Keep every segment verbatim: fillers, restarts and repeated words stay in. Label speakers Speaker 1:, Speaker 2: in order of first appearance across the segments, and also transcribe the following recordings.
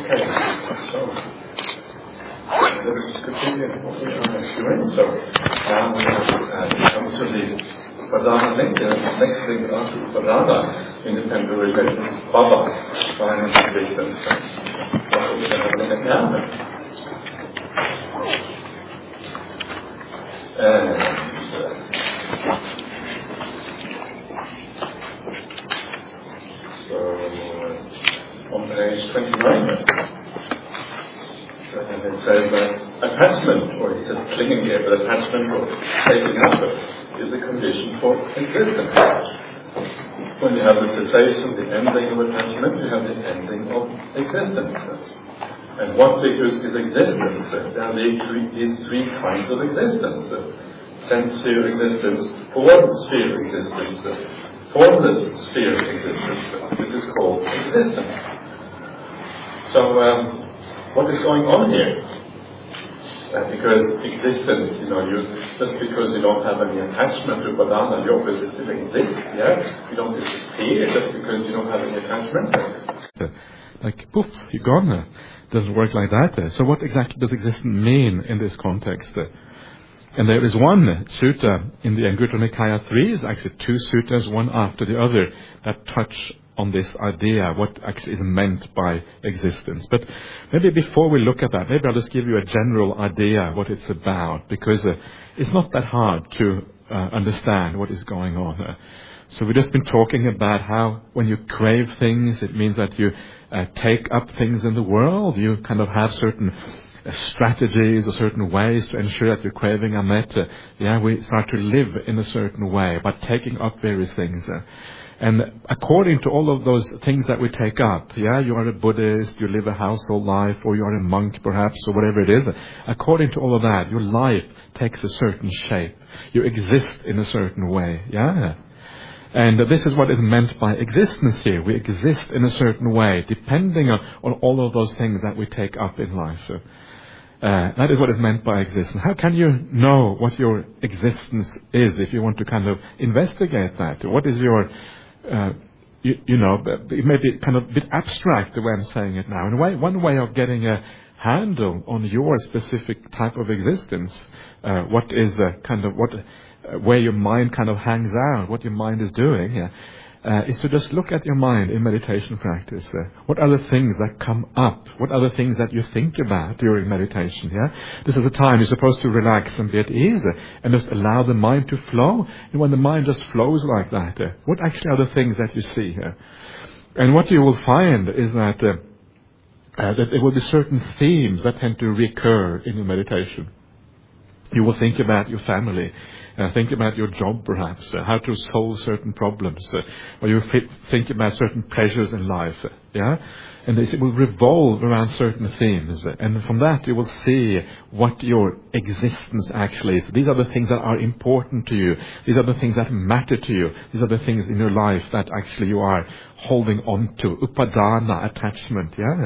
Speaker 1: Okay, so let us continue what we are doing. So now we have uh, come to the Upadana link. The next link after Upadana, independent relations, Bhava, finance existence. That's what we're going to have a look at now. And uh, so on page twenty-nine. And it says that attachment, or it says clinging here, but attachment or taking up is the condition for existence. When you have the cessation, the ending of attachment, you have the ending of existence. And what figures is existence? There are these three kinds of existence. Sense sphere existence, form sphere existence, formless sphere existence. This is called existence. So, um, what is going on here? Uh, because existence, you know, you just because you don't have any attachment to Upadana, you obviously still exist, yeah? You don't disappear just because you don't have any attachment.
Speaker 2: Like, poof, you're gone. It doesn't work like that. So what exactly does existence mean in this context? And there is one sutta in the Anguttara Nikaya three, is actually two suttas, one after the other, that touch on this idea, what actually is meant by existence. But maybe before we look at that, maybe I'll just give you a general idea what it's about, because uh, it's not that hard to uh, understand what is going on. Uh, so we've just been talking about how when you crave things, it means that you uh, take up things in the world, you kind of have certain uh, strategies or certain ways to ensure that your craving are met. Uh, yeah, we start to live in a certain way by taking up various things. Uh, And according to all of those things that we take up, yeah, you are a Buddhist, you live a household life, or you are a monk perhaps, or whatever it is, according to all of that, your life takes a certain shape. You exist in a certain way, yeah. And this is what is meant by existence here. We exist in a certain way, depending on, on all of those things that we take up in life. So, uh, that is what is meant by existence. How can you know what your existence is if you want to kind of investigate that? What is your Uh, you, you know, it may be kind of a bit abstract the way I'm saying it now. In a way, one way of getting a handle on your specific type of existence, uh, what is the kind of what, uh, where your mind kind of hangs out, what your mind is doing, yeah, uh, is to just look at your mind in meditation practice. Uh, what are the things that come up? What are the things that you think about during meditation? Yeah, this is the time you're supposed to relax and be at ease uh, and just allow the mind to flow. And when the mind just flows like that, uh, what actually are the things that you see here? Uh? And what you will find is that uh, uh, that there will be certain themes that tend to recur in your meditation. You will think about your family. Uh, think about your job, perhaps, uh, how to solve certain problems, uh, or you f- think about certain pleasures in life, uh, yeah? And this will revolve around certain themes, uh, and from that you will see what your existence actually is. These are the things that are important to you. These are the things that matter to you. These are the things in your life that actually you are holding on to. Upadana, attachment, yeah?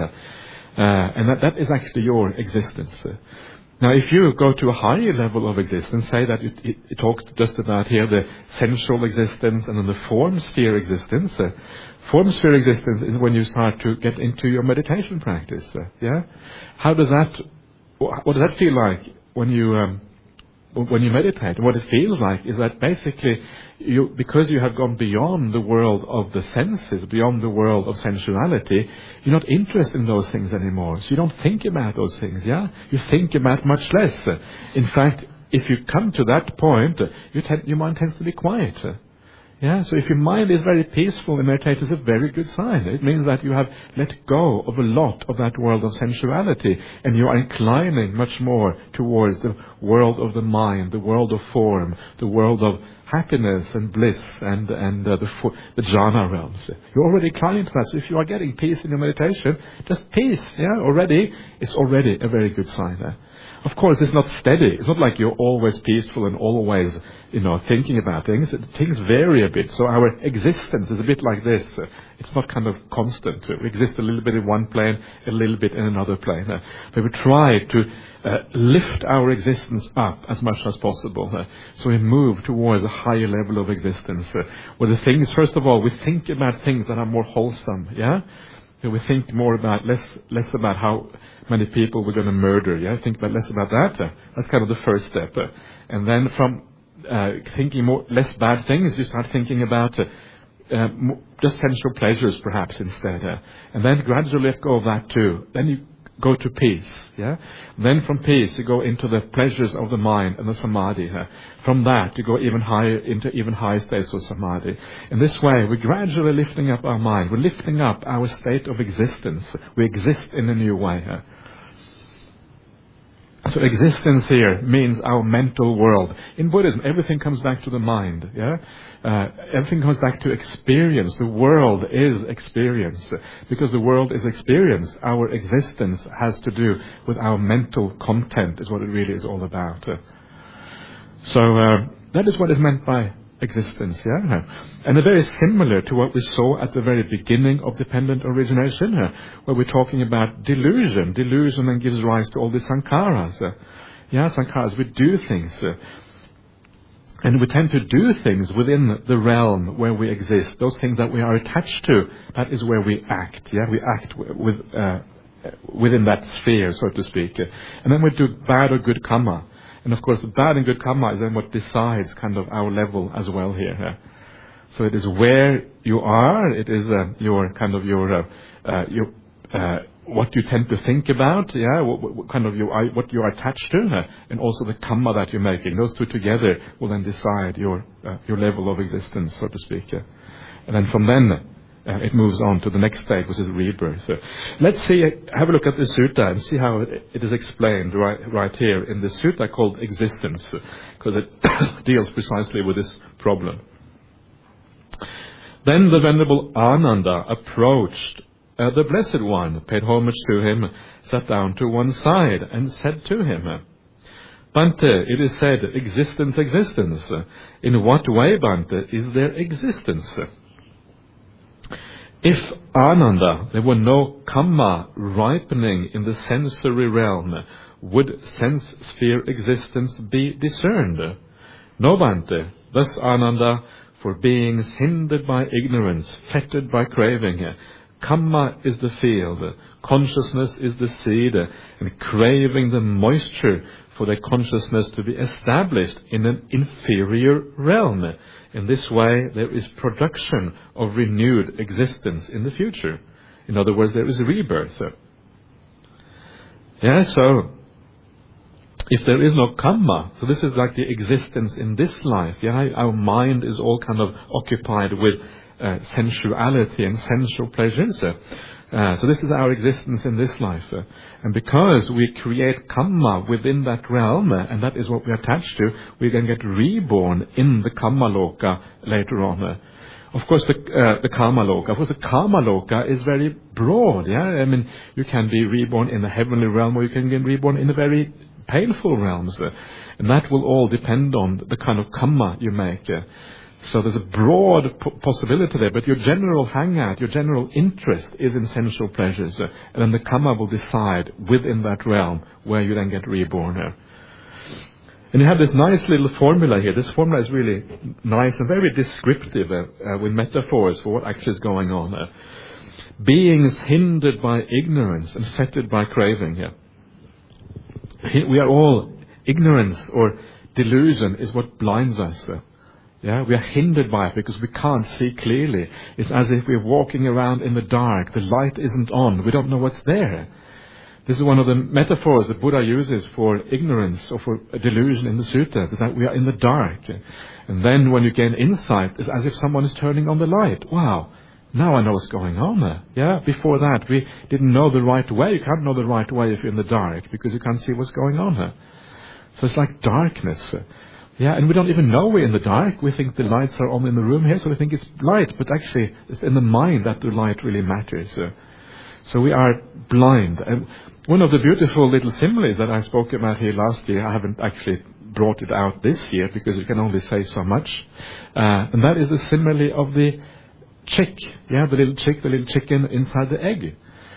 Speaker 2: Uh, and that, that is actually your existence. Uh, Now, if you go to a higher level of existence, say that it, it, it talks just about here the sensual existence and then the form sphere existence. Uh, form sphere existence is when you start to get into your meditation practice. Uh, yeah, how does that? What does that feel like when you um, when you meditate? And what it feels like is that basically, you because you have gone beyond the world of the senses, beyond the world of sensuality, you're not interested in those things anymore. So you don't think about those things, yeah? You think about much less. In fact, if you come to that point, you te- your mind tends to be quiet. Yeah, so if your mind is very peaceful in meditation, it's a very good sign. It means that you have let go of a lot of that world of sensuality, and you are inclining much more towards the world of the mind, the world of form, the world of happiness and bliss and and uh, the the jhana realms. You're already inclining to that. So if you are getting peace in your meditation, just peace, yeah, already, it's already a very good sign there. Of course, it's not steady. It's not like you're always peaceful and always, you know, thinking about things. Things vary a bit. So our existence is a bit like this. It's not kind of constant. We exist a little bit in one plane, a little bit in another plane. But we try to uh, lift our existence up as much as possible. Uh, so we move towards a higher level of existence. Uh, where the things, first of all, we think about things that are more wholesome. Yeah. We think more about, less less about how many people we're going to murder. Yeah, think about less about that. Uh, that's kind of the first step. Uh, and then from uh, thinking more less bad things, you start thinking about uh, uh, just sensual pleasures, perhaps instead. Uh, and then gradually let go of that too. Then you go to peace. Yeah. And then from peace you go into the pleasures of the mind and the samadhi. Uh, from that you go even higher into even higher states of samadhi. In this way we're gradually lifting up our mind. We're lifting up our state of existence. We exist in a new way. Uh, So existence here means our mental world. In Buddhism, everything comes back to the mind. Yeah, uh, everything comes back to experience. The world is experience. Because the world is experience, our existence has to do with our mental content. Is what it really is all about. Uh, so uh, that is what is meant by existence. Yeah, and uh, very similar to what we saw at the very beginning of dependent origination, uh, where we're talking about delusion. Delusion then gives rise to all the sankharas. Uh, yeah, sankharas. We do things, uh, and we tend to do things within the realm where we exist. Those things that we are attached to, that is where we act. Yeah, we act w- with uh, within that sphere, so to speak. Uh, and then we do bad or good karma. And of course, the bad and good karma is then what decides kind of our level as well here. Uh, so it is where you are. It is uh, your kind of your uh, uh, your uh, what you tend to think about. Yeah, what, what kind of you are, what you are attached to, uh, and also the karma that you're making. Those two together will then decide your uh, your level of existence, so to speak. Uh, and then from then. Uh, it moves on to the next stage, which is rebirth. Uh, let's see, uh, have a look at the sutta and see how it, it is explained right, right here in the sutta called Existence, because uh, it deals precisely with this problem. Then the Venerable Ananda approached uh, the Blessed One, paid homage to him, sat down to one side, and said to him, Bhante, it is said, existence, existence. In what way, Bhante, is there existence? If, Ananda, there were no karma ripening in the sensory realm, would sense sphere existence be discerned? No, Bhante. Thus, Ananda, for beings hindered by ignorance, fettered by craving, karma is the field, consciousness is the seed, and craving the moisture for their consciousness to be established in an inferior realm. In this way, there is production of renewed existence in the future. In other words, there is rebirth. Yeah, so if there is no karma, so this is like the existence in this life. Yeah, our mind is all kind of occupied with uh, sensuality and sensual pleasures. Uh, so this is our existence in this life. Uh, and because we create karma within that realm, uh, and that is what we attach to, we can get reborn in the karma loka later on. Uh, of course, the, uh, the karma loka, of course, the karma loka is very broad. Yeah, I mean, you can be reborn in the heavenly realm, or you can be reborn in the very painful realms. Uh, and that will all depend on the kind of karma you make. Uh, So there's a broad p- possibility there, but your general hangout, your general interest is in sensual pleasures, uh, and then the karma will decide within that realm where you then get reborn. Uh. And you have this nice little formula here. This formula is really nice and very descriptive uh, uh, with metaphors for what actually is going on. Uh. Beings hindered by ignorance and fettered by craving. Yeah. We are all, ignorance or delusion is what blinds us. Uh. Yeah, we are hindered by it because we can't see clearly. It's as if we're walking around in the dark. The light isn't on. We don't know what's there. This is one of the metaphors that Buddha uses for ignorance or for a delusion in the suttas, that we are in the dark. And then when you gain insight, it's as if someone is turning on the light. Wow, now I know what's going on. Yeah, before that we didn't know the right way. You can't know the right way if you're in the dark because you can't see what's going on. So it's like darkness. Yeah, and we don't even know we're in the dark. We think the lights are on in the room here, so we think it's light. But actually, it's in the mind that the light really matters. Uh, so we are blind. And one of the beautiful little similes that I spoke about here last year, I haven't actually brought it out this year because you can only say so much. Uh, and that is the simile of the chick. Yeah, the little chick, the little chicken inside the egg.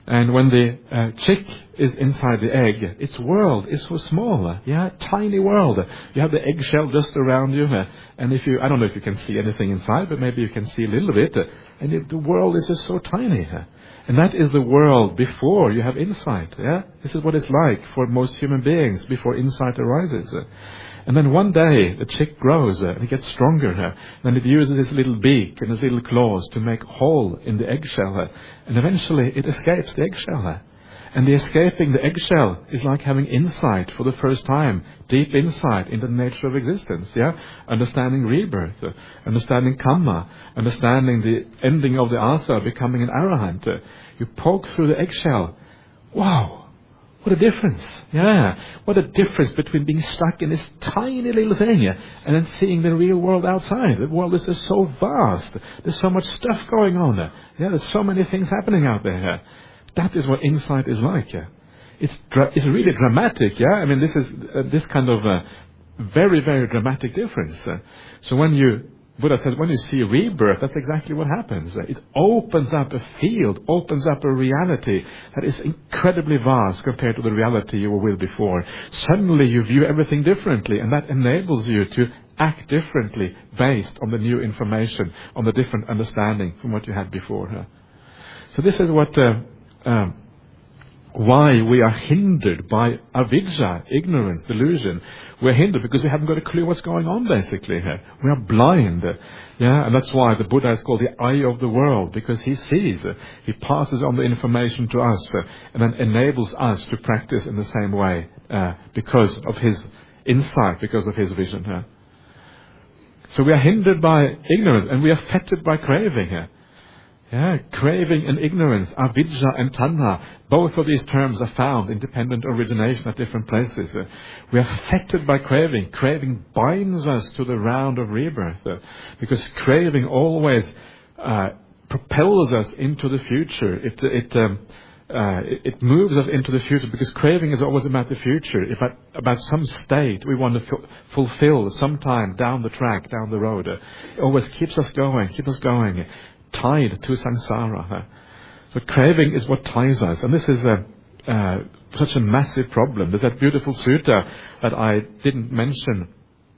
Speaker 2: And when the uh, chick is inside the egg, its world is so small. Yeah, tiny world. You have the eggshell just around you. Uh, and if you, I don't know if you can see anything inside, but maybe you can see a little bit. Uh, and it, the world is just so tiny. Uh, and that is the world before you have insight. Yeah, this is what it's like for most human beings before insight arises. Uh, And then one day, the chick grows uh, and it gets stronger. Uh, then it uses its little beak and its little claws to make a hole in the eggshell. Uh, and eventually, it escapes the eggshell. Uh, and the escaping the eggshell is like having insight for the first time, deep insight into the nature of existence. Yeah, understanding rebirth, uh, understanding karma, understanding the ending of the asa, becoming an arahant. Uh, you poke through the eggshell. Wow! What a difference. Yeah. What a difference between being stuck in this tiny little thing and then seeing the real world outside. The world is just so vast. There's so much stuff going on. Yeah, there's so many things happening out there. That is what insight is like. It's dra- it's really dramatic. Yeah. I mean, this is uh, this kind of uh, very, very dramatic difference. Uh, so when you Buddha said, when you see rebirth, that's exactly what happens. It opens up a field, opens up a reality that is incredibly vast compared to the reality you were with before. Suddenly you view everything differently, and that enables you to act differently based on the new information, on the different understanding from what you had before. So this is what, uh, um, why we are hindered by avidya, ignorance, delusion. We're hindered because we haven't got a clue what's going on, basically. We are blind. Yeah, and that's why the Buddha is called the eye of the world, because he sees. He passes on the information to us and then enables us to practice in the same way uh, because of his insight, because of his vision. So we are hindered by ignorance and we are fettered by craving. Yeah, craving and ignorance, avidya and tanha, both of these terms are found in dependent origination at different places. Uh, we are affected by craving. Craving binds us to the round of rebirth, uh, because craving always uh, propels us into the future. It it, um, uh, it it moves us into the future, because craving is always about the future, about, about some state we want to f- fulfill sometime down the track, down the road. Uh, it always keeps us going, keeps us going. Tied to samsara. So craving is what ties us. And this is a, uh, such a massive problem. There's that beautiful sutta that I didn't mention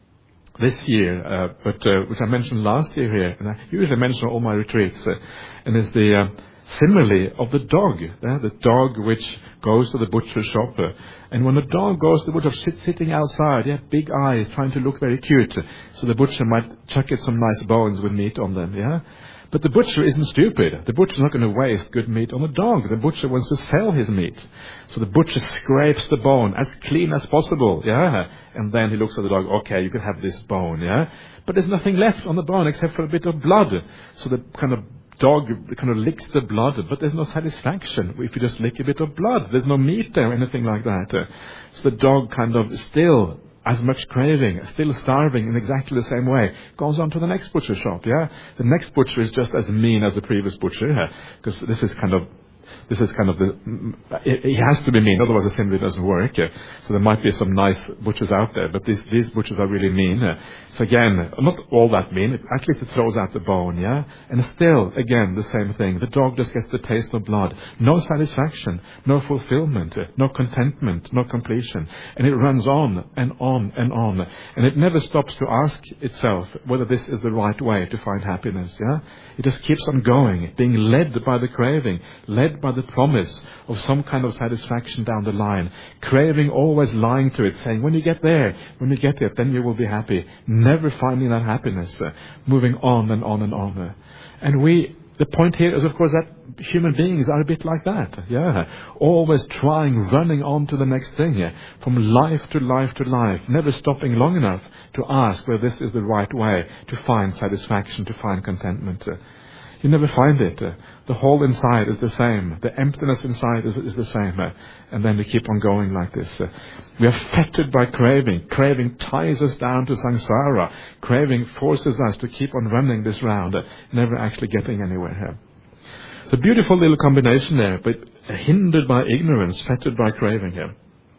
Speaker 2: this year, uh, but uh, which I mentioned last year here. And I usually mention all my retreats. Uh, and it's the uh, simile of the dog. Uh, the dog which goes to the butcher shop. Uh, and when the dog goes to the butcher shop, sitting outside, yeah, big eyes, trying to look very cute. So the butcher might chuck it some nice bones with meat on them. Yeah. But the butcher isn't stupid. The butcher's not going to waste good meat on the dog. The butcher wants to sell his meat. So the butcher scrapes the bone as clean as possible, yeah? And then he looks at the dog, okay, you can have this bone, yeah? But there's nothing left on the bone except for a bit of blood. So the kind of dog kind of licks the blood, but there's no satisfaction if you just lick a bit of blood. There's no meat there or anything like that. So the dog kind of still as much craving, still starving in exactly the same way, goes on to the next butcher shop, yeah? The next butcher is just as mean as the previous butcher, yeah? Because this is kind of, this is kind of the, it, it has to be mean, otherwise the assembly doesn't work, yeah? So there might be some nice butchers out there, but these, these butchers are really mean. Yeah? So again, not all that mean, at least it throws out the bone, yeah? And still, again, the same thing. The dog just gets the taste of blood. No satisfaction, no fulfillment, no contentment, no completion. And it runs on and on and on. And it never stops to ask itself whether this is the right way to find happiness, yeah? It just keeps on going, being led by the craving, led by the promise of some kind of satisfaction down the line. Craving always lying to it, saying, when you get there, when you get it, then you will be happy. Never finding that happiness, uh, moving on and on and on. Uh. And we, the point here is, of course, that human beings are a bit like that. Yeah, always trying, running on to the next thing. Yeah? From life to life to life, never stopping long enough to ask whether this is the right way to find satisfaction, to find contentment. Uh, you never find it. Uh, the hole inside is the same. The emptiness inside is, is the same. Uh, and then we keep on going like this. Uh, we are fettered by craving. Craving ties us down to samsara. Craving forces us to keep on running this round, uh, never actually getting anywhere here. It's a beautiful little combination there, but hindered by ignorance, fettered by craving here.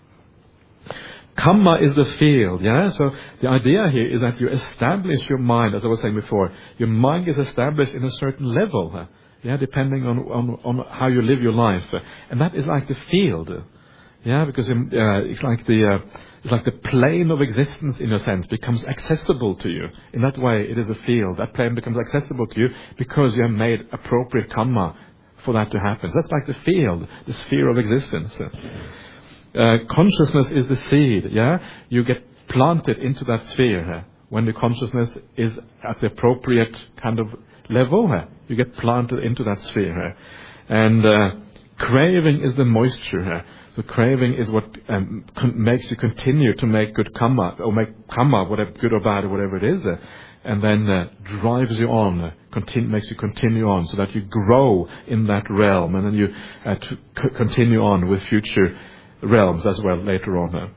Speaker 2: Karma is the field, yeah? So the idea here is that you establish your mind, as I was saying before. Your mind is established in a certain level. Huh? Yeah, depending on, on, on how you live your life. And that is like the field. Yeah, because in, uh, it's like the uh, it's like the plane of existence, in a sense, becomes accessible to you. In that way, it is a field. That plane becomes accessible to you because you have made appropriate karma for that to happen. So that's like the field, the sphere of existence. Uh, consciousness is the seed. Yeah, you get planted into that sphere uh, when the consciousness is at the appropriate kind of level. Uh, you get planted into that sphere, uh, and uh, craving is the moisture. Uh, So craving is what um, con- makes you continue to make good karma, or make karma, whatever, good or bad or whatever it is, uh, and then uh, drives you on, uh, continue, makes you continue on, so that you grow in that realm, and then you uh, to c- continue on with future realms as well later on. Uh.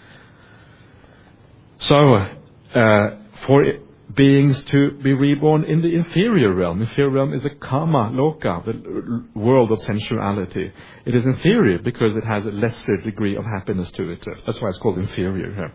Speaker 2: So, uh, for it, beings to be reborn in the inferior realm. Inferior realm is the kama loka, the world of sensuality. It is inferior because it has a lesser degree of happiness to it. That's why it's called inferior.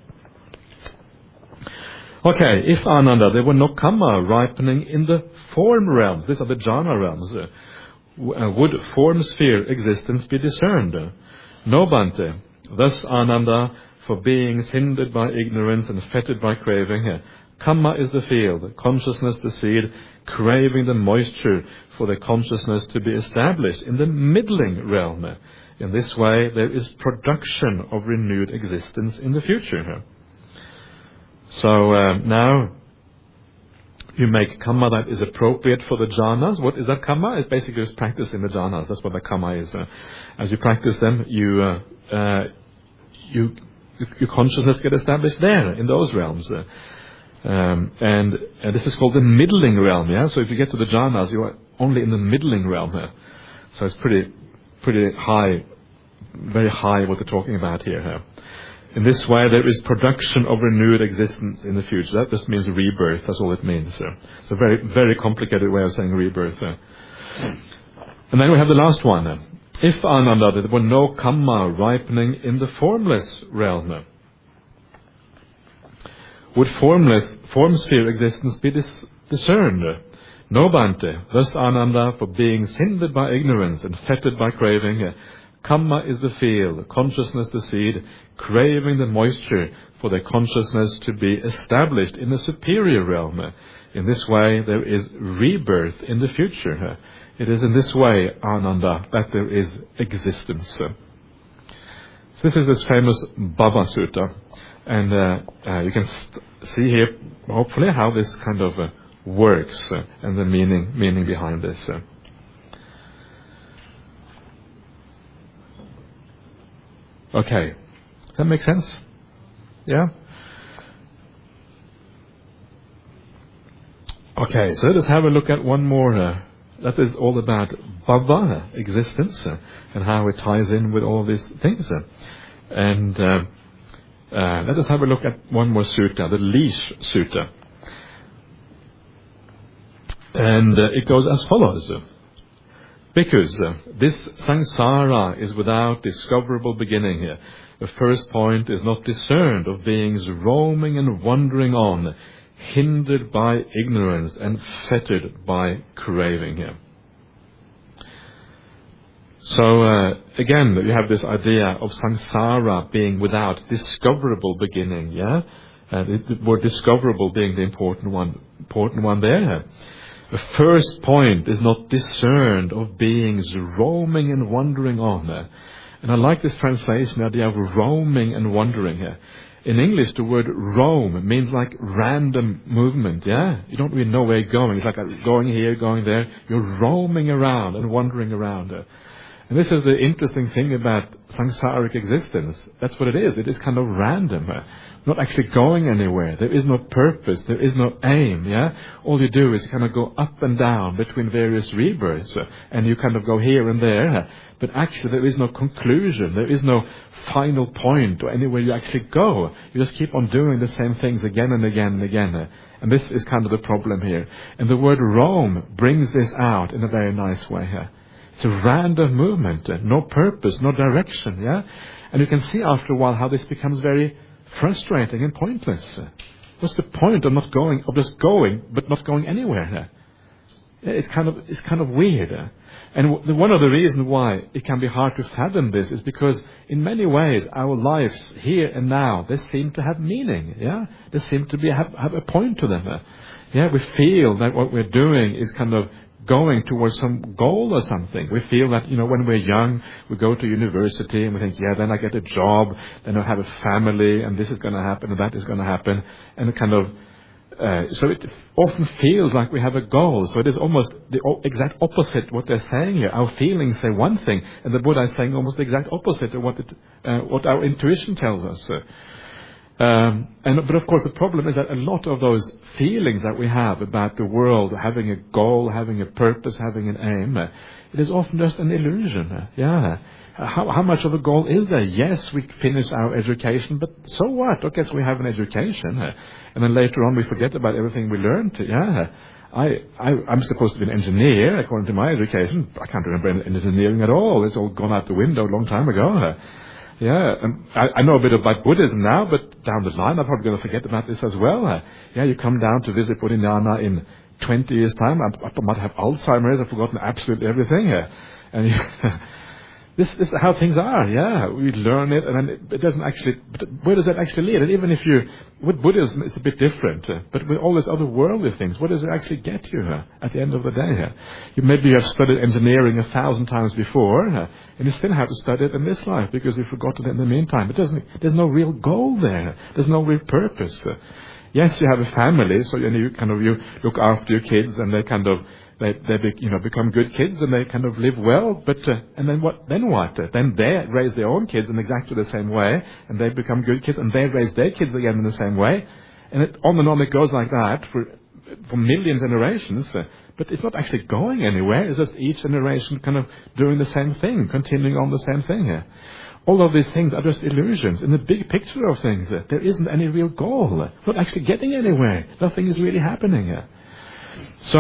Speaker 2: Okay, if Ananda, there were no kama ripening in the form realms, these are the jhana realms, uh, would form sphere existence be discerned? No, Bhante. Thus, Ananda, for beings hindered by ignorance and fettered by craving, Kamma is the field, consciousness the seed, craving the moisture for the consciousness to be established in the middling realm. In this way, there is production of renewed existence in the future. So uh, now you make kamma that is appropriate for the jhanas. What is that kamma? It's basically just practice in the jhanas. That's what the kamma is. Uh, as you practice them, you uh, uh, you your consciousness get established there in those realms. Uh, Um, and, and this is called the middling realm, yeah? So if you get to the jhanas, you are only in the middling realm here. So it's pretty, pretty high, very high what they're talking about here. Huh? In this way, there is production of renewed existence in the future. That just means rebirth, that's all it means. So it's a very, very complicated way of saying rebirth. Huh? And then we have the last one. Huh? If Ananda, there were no kamma ripening in the formless realm, huh? Would formless, form sphere existence be dis- discerned? No, Bhante. Thus, Ananda, for beings hindered by ignorance and fettered by craving, kamma is the field, consciousness the seed, craving the moisture for the consciousness to be established in the superior realm. In this way, there is rebirth in the future. It is in this way, Ananda, that there is existence. So this is this famous Bhava Sutta. And uh, uh, you can st- see here, hopefully, how this kind of uh, works uh, and the meaning meaning behind this. Uh. Okay, that makes sense? Yeah? Okay, so let us have a look at one more. Uh, that is all about bhava, existence, uh, and how it ties in with all these things. Uh. And... Uh, Uh, let us have a look at one more sutta, the Leash Sutta. And uh, it goes as follows. Because uh, this samsara is without discoverable beginning here. The first point is not discerned of beings roaming and wandering on, hindered by ignorance and fettered by craving here. So, uh, again, you have this idea of samsara being without discoverable beginning, yeah? And it, the word discoverable being the important one, important one there. The first point is not discerned of beings roaming and wandering on. And I like this translation, the idea of roaming and wandering here. In English, the word roam means like random movement, yeah? You don't really know where you're going. It's like going here, going there. You're roaming around and wandering around. And this is the interesting thing about samsaric existence. That's what it is. It is kind of random. Not actually going anywhere. There is no purpose. There is no aim, yeah? All you do is kind of go up and down between various rebirths. And you kind of go here and there. But actually there is no conclusion. There is no final point or anywhere you actually go. You just keep on doing the same things again and again and again. And this is kind of the problem here. And the word roam brings this out in a very nice way here. It's a random movement, no purpose, no direction, yeah? And you can see after a while how this becomes very frustrating and pointless. What's the point of not going, of just going, but not going anywhere? It's kind of, it's kind of weird. And w- one of the reasons why it can be hard to fathom this is because in many ways our lives here and now, they seem to have meaning. Yeah, they seem to be have, have a point to them. Yeah, we feel that what we're doing is kind of going towards some goal or something. We feel that, you know, when we're young, we go to university and we think, yeah, then I get a job, then I'll have a family, and this is going to happen, and that is going to happen, and it kind of, uh, so it often feels like we have a goal. So it is almost the exact opposite what they're saying here. Our feelings say one thing, and the Buddha is saying almost the exact opposite of what it, uh, what our intuition tells us. Um, and but of course the problem is that a lot of those feelings that we have about the world, having a goal, having a purpose, having an aim, uh, it is often just an illusion. Uh, yeah. How, how much of a goal is there? Yes, we finish our education, but so what? Okay, so we have an education, uh, and then later on we forget about everything we learned. Yeah. I, I, I'm supposed to be an engineer according to my education. I can't remember engineering at all. It's all gone out the window a long time ago. Uh, Yeah, and I, I know a bit about Buddhism now, but down the line I'm probably going to forget about this as well. Uh, yeah, you come down to visit Bodhinyana in twenty years' time, I, I might have Alzheimer's, I've forgotten absolutely everything. Uh, and you, this, this is how things are, yeah. We learn it, and then it, it doesn't actually, but where does that actually lead? And even if you, with Buddhism it's a bit different, uh, but with all these other worldly things, what does it actually get you uh, at the end of the day? Uh? You, maybe you have studied engineering a thousand times before, uh, and you still have to study it in this life because you've forgotten it in the meantime. It doesn't, there's no real goal there. There's no real purpose. Uh, yes, you have a family, so you, know, you kind of, you look after your kids, and they kind of, they, they be, you know, become good kids, and they kind of live well, but, uh, and then what, then what? Uh, then they raise their own kids in exactly the same way, and they become good kids, and they raise their kids again in the same way. And it, on and on it goes like that for, for million generations. Uh, But it's not actually going anywhere. It's just each generation kind of doing the same thing, continuing on the same thing here. All of these things are just illusions. In the big picture of things, uh, there isn't any real goal. Not actually getting anywhere. Nothing is really happening here. So,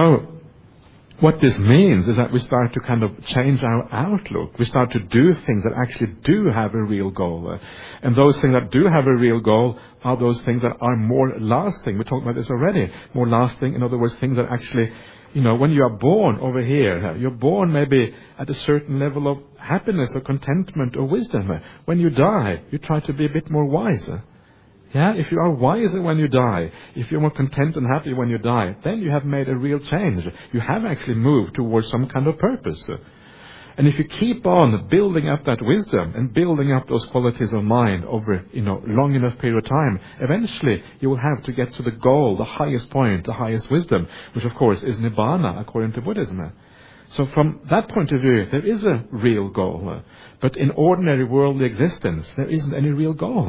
Speaker 2: what this means is that we start to kind of change our outlook. We start to do things that actually do have a real goal. Uh, and those things that do have a real goal are those things that are more lasting. We talked about this already. More lasting, in other words, things that actually, you know, when you are born over here, you're born maybe at a certain level of happiness or contentment or wisdom. When you die, you try to be a bit more wiser. Yeah, if you are wiser when you die, if you're more content and happy when you die, then you have made a real change. You have actually moved towards some kind of purpose. And if you keep on building up that wisdom and building up those qualities of mind over, you know, long enough period of time, eventually you will have to get to the goal, the highest point, the highest wisdom, which of course is Nibbana according to Buddhism. So from that point of view, there is a real goal. But in ordinary worldly existence, there isn't any real goal.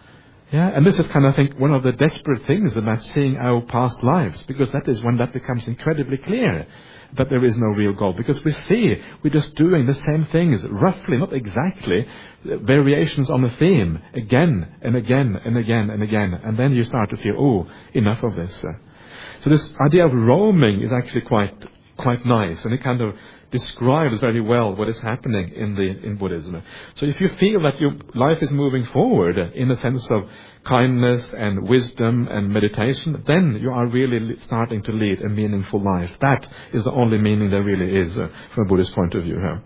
Speaker 2: Yeah, and this is kind of, I think, one of the desperate things about seeing our past lives, because that is when that becomes incredibly clear. That there is no real goal, because we see we're just doing the same things, roughly, not exactly, variations on a theme, again and again and again and again, and then you start to feel, oh, enough of this. So this idea of roaming is actually quite quite nice, and it kind of describes very well what is happening in the in Buddhism. So if you feel that your life is moving forward in the sense of kindness and wisdom and meditation, then you are really starting to lead a meaningful life. That is the only meaning there really is uh, from a Buddhist point of view here.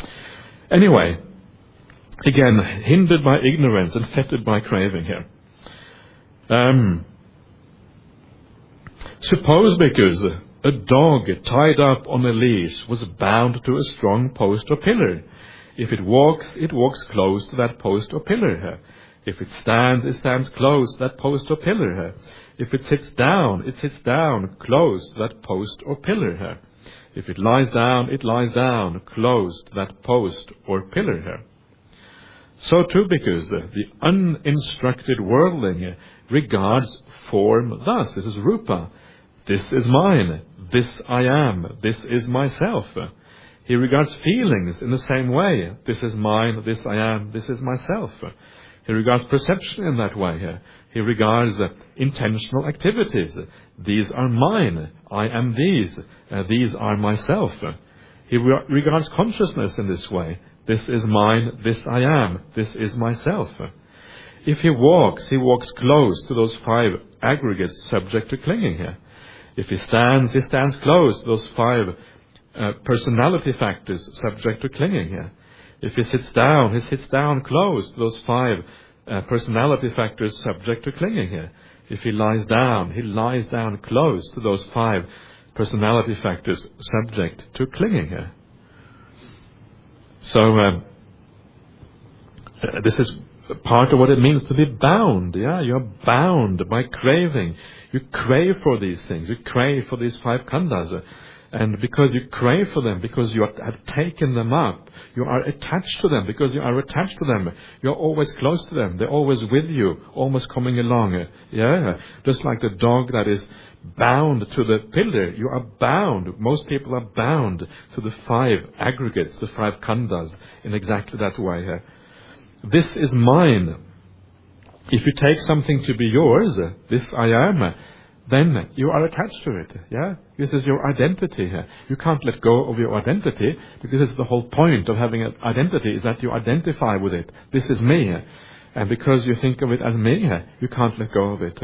Speaker 2: Anyway, again, hindered by ignorance and fettered by craving here. Um, suppose, because a dog tied up on a leash was bound to a strong post or pillar. If it walks, it walks close to that post or pillar. If it stands, it stands close to that post or pillar. If it sits down, it sits down close to that post or pillar. If it lies down, it lies down close to that post or pillar. So too, because the uninstructed worldling regards form thus. This is rupa. This is mine. This I am. This is myself. He regards feelings in the same way. This is mine. This I am. This is myself. He regards perception in that way. He regards uh, intentional activities. These are mine. I am these. Uh, these are myself. He re- regards consciousness in this way. This is mine. This I am. This is myself. If he walks, he walks close to those five aggregates subject to clinging here. If he stands, he stands close. Those five uh, personality factors subject to clinging here. If he sits down, he sits down close. Those five uh, personality factors subject to clinging here. If he lies down, he lies down close to those five personality factors subject to clinging here. So um, uh, this is part of what it means to be bound. Yeah, you're bound by craving. You crave for these things. You crave for these five khandhas. And because you crave for them, because you have taken them up, you are attached to them. Because you are attached to them, you're always close to them. They're always with you, almost coming along. Yeah, just like the dog that is bound to the pillar. You are bound. Most people are bound to the five aggregates, the five khandhas, in exactly that way. This is mine. If you take something to be yours, this I am, then you are attached to it. Yeah, this is your identity here. You can't let go of your identity, because this is the whole point of having an identity, is that you identify with it. This is me, and because you think of it as me, you can't let go of it.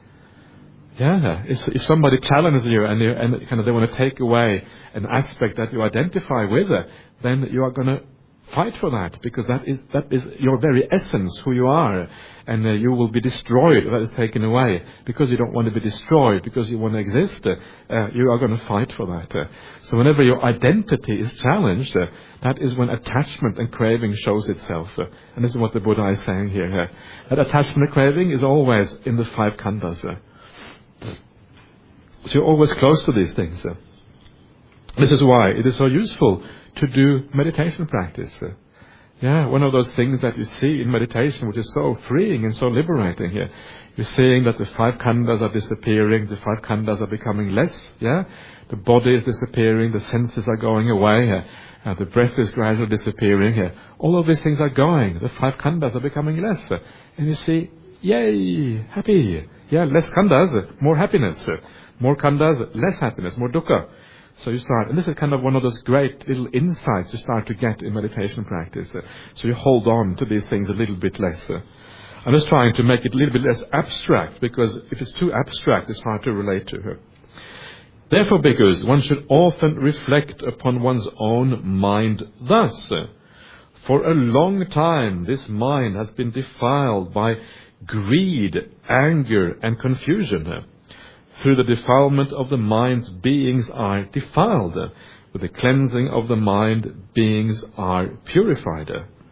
Speaker 2: Yeah, if, if somebody challenges you and, you and kind of they want to take away an aspect that you identify with, then you are going to fight for that, because that is that is your very essence, who you are, and uh, you will be destroyed if that is taken away. Because you don't want to be destroyed, because you want to exist, uh, you are going to fight for that. Uh, so whenever your identity is challenged, uh, that is when attachment and craving shows itself. Uh, and this is what the Buddha is saying here. Uh, that attachment and craving is always in the five khandhas. Uh. So you're always close to these things. Uh. This is why it is so useful to do meditation practice. Uh, yeah, one of those things that you see in meditation, which is so freeing and so liberating here. You're seeing that the five khandhas are disappearing, the five khandhas are becoming less. Yeah, the body is disappearing, the senses are going away. Uh, uh, the breath is gradually disappearing here. All of these things are going. The five khandhas are becoming less, uh, and you see, yay, happy. Yeah, less khandhas, more happiness. Uh, more khandhas, less happiness, more dukkha. So you start, and this is kind of one of those great little insights you start to get in meditation practice. Uh, so you hold on to these things a little bit less. Uh, I'm just trying to make it a little bit less abstract, because if it's too abstract, it's hard to relate to her. Therefore, bhikkhus, one should often reflect upon one's own mind thus. Uh, For a long time, this mind has been defiled by greed, anger, and confusion. Uh, Through the defilement of the mind's beings are defiled. With the cleansing of the mind, beings are purified.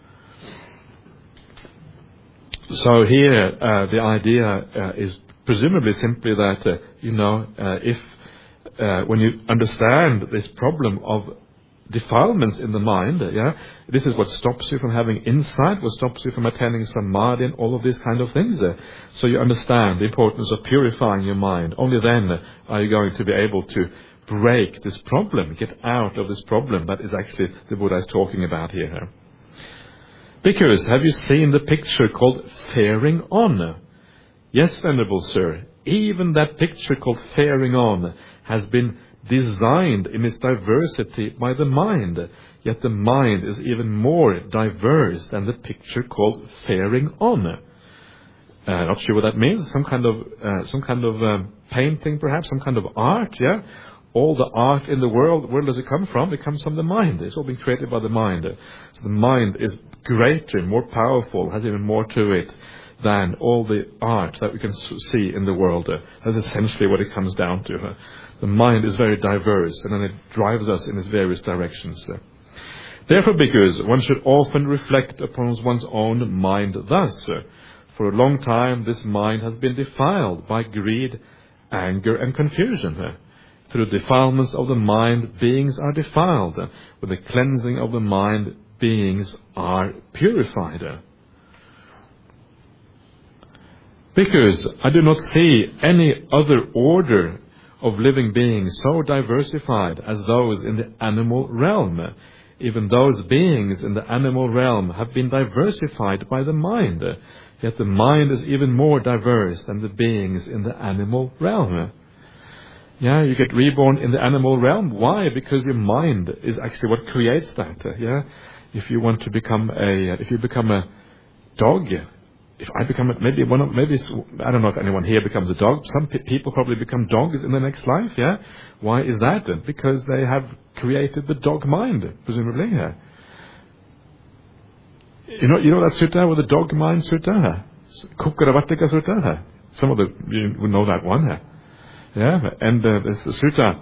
Speaker 2: So here, uh, the idea uh, is presumably simply that, uh, you know, uh, if uh, when you understand this problem of defilements in the mind, uh, yeah, this is what stops you from having insight, what stops you from attaining samadhi and all of these kind of things. Uh, so you understand the importance of purifying your mind. Only then uh, are you going to be able to break this problem, get out of this problem that is actually the Buddha is talking about here. Bhikkhus, have you seen the picture called Faring On? Yes, Venerable Sir, even that picture called Faring On has been designed in its diversity by the mind, yet the mind is even more diverse than the picture called Faring On. Uh, not sure what that means. Some kind of uh, some kind of um, painting, perhaps some kind of art. Yeah, all the art in the world. Where does it come from? It comes from the mind. It's all been created by the mind. So the mind is greater, more powerful, has even more to it than all the art that we can see in the world. Uh, that's essentially what it comes down to. Uh, The mind is very diverse, and then it drives us in its various directions. Therefore, bhikkhus, one should often reflect upon one's own mind thus. For a long time, this mind has been defiled by greed, anger, and confusion. Through defilements of the mind, beings are defiled. With the cleansing of the mind, beings are purified. Bhikkhus, I do not see any other order of living beings so diversified as those in the animal realm. Even those beings in the animal realm have been diversified by the mind, yet the mind is even more diverse than the beings in the animal realm. Yeah, you get reborn in the animal realm. Why? Because your mind is actually what creates that. Yeah, if you want to become a, if you become a dog, if I become a, maybe one of maybe I don't know if anyone here becomes a dog. Some pe- people probably become dogs in the next life. Yeah, why is that? Because they have created the dog mind, presumably. Yeah. You know, you know that sutta with the dog mind sutta, Kukaravattika sutta. Some of the you would know that one. Yeah, and uh, there's a sutta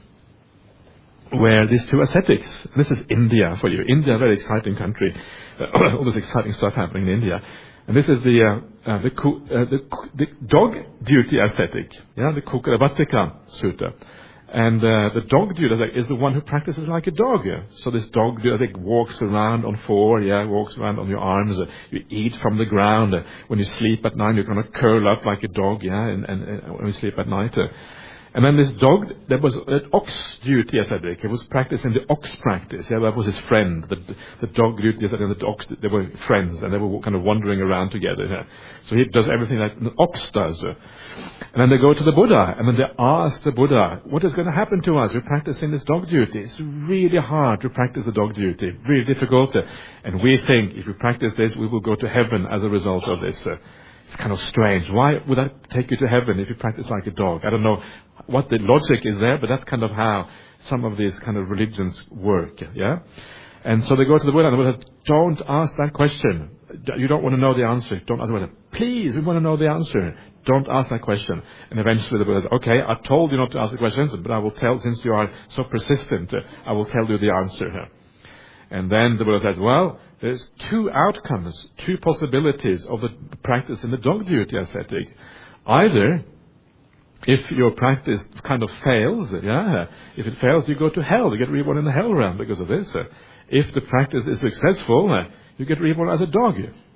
Speaker 2: where these two ascetics. This is India for you. India, a very exciting country. All this exciting stuff happening in India. And this is the uh, uh, the, uh, the the dog duty ascetic, yeah, the Kukaravattika Sutta, and uh, the dog duty ascetic is the one who practices like a dog. Yeah? So this dog duty ascetic walks around on four, yeah, walks around on your arms. Uh, you eat from the ground. Uh, when you sleep at night, you're going to curl up like a dog, yeah, and, and, and when you sleep at night. Uh, And then this dog, there was an ox duty ascetic. He was practicing the ox practice. Yeah, that was his friend. The, the dog duty ascetic and the ox, they were friends, and they were kind of wandering around together. Yeah. So he does everything that an ox does. And then they go to the Buddha, and then they ask the Buddha, what is going to happen to us? We're practicing this dog duty. It's really hard to practice the dog duty, really difficult. And we think if we practice this, we will go to heaven as a result of this. It's kind of strange. Why would that take you to heaven if you practice like a dog? I don't know what the logic is there, but that's kind of how some of these kind of religions work, yeah? And so they go to the Buddha, and the Buddha says, don't ask that question. You don't want to know the answer. Don't ask the Buddha. Please, we want to know the answer. Don't ask that question. And eventually the Buddha says, okay, I told you not to ask the questions, but I will tell, since you are so persistent, I will tell you the answer. And then the Buddha says, well, there's two outcomes, two possibilities of the practice in the dog duty ascetic. Either if your practice kind of fails, yeah, if it fails, you go to hell. You get reborn in the hell realm because of this. If the practice is successful, you get reborn as a dog.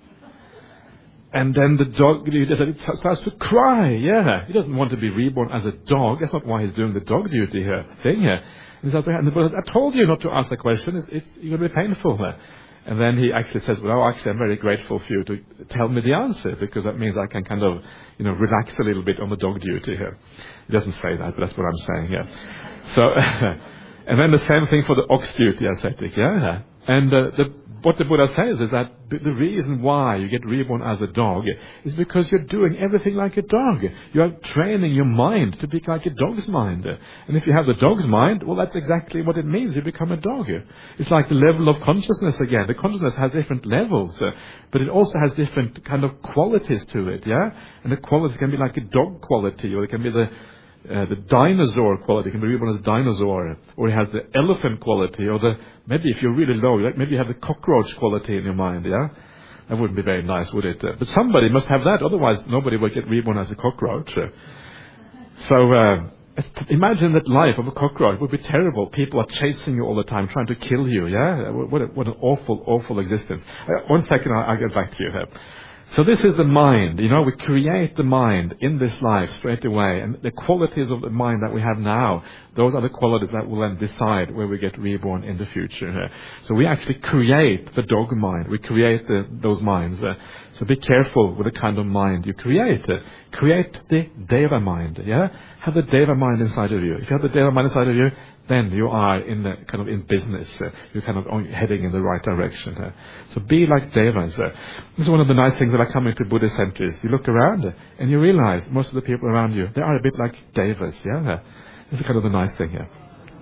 Speaker 2: And then the dog it starts to cry. Yeah, he doesn't want to be reborn as a dog. That's not why he's doing the dog duty here thing here. And, and the Buddha, I told you not to ask the question. It's, it's going to be painful. And then he actually says, well, actually, I'm very grateful for you to tell me the answer, because that means I can kind of, you know, relax a little bit on the dog duty here. He doesn't say that, but that's what I'm saying here. So, and then the same thing for the ox duty ascetic, yeah? And uh, the, what the Buddha says is that the reason why you get reborn as a dog is because you're doing everything like a dog. You are training your mind to be like a dog's mind. And if you have the dog's mind, well, that's exactly what it means. You become a dog. It's like the level of consciousness again. The consciousness has different levels, uh, but it also has different kind of qualities to it, yeah? And the qualities can be like a dog quality, or it can be the Uh, the dinosaur quality. It can be reborn as a dinosaur, or it has the elephant quality, or the maybe if you're really low, like maybe you have the cockroach quality in your mind. Yeah, that wouldn't be very nice, would it? Uh, but somebody must have that, otherwise nobody will get reborn as a cockroach. Uh, so uh, imagine that life of a cockroach would be terrible. People are chasing you all the time, trying to kill you. Yeah, what a, what an awful, awful existence. Uh, one second, I'll, I'll get back to you here. So this is the mind, you know, we create the mind in this life straight away, and the qualities of the mind that we have now, those are the qualities that will then decide where we get reborn in the future. So we actually create the dog mind, we create the, those minds. So be careful with the kind of mind you create. Create the Deva mind, yeah? Have the Deva mind inside of you. If you have the Deva mind inside of you, then you are in the kind of in business. Uh, you're kind of heading in the right direction. Uh. So be like Devas. Uh. This is one of the nice things that I come into Buddhist centers. You look around uh, and you realize most of the people around you, they are a bit like Devas. Yeah, uh. This is kind of the nice thing here.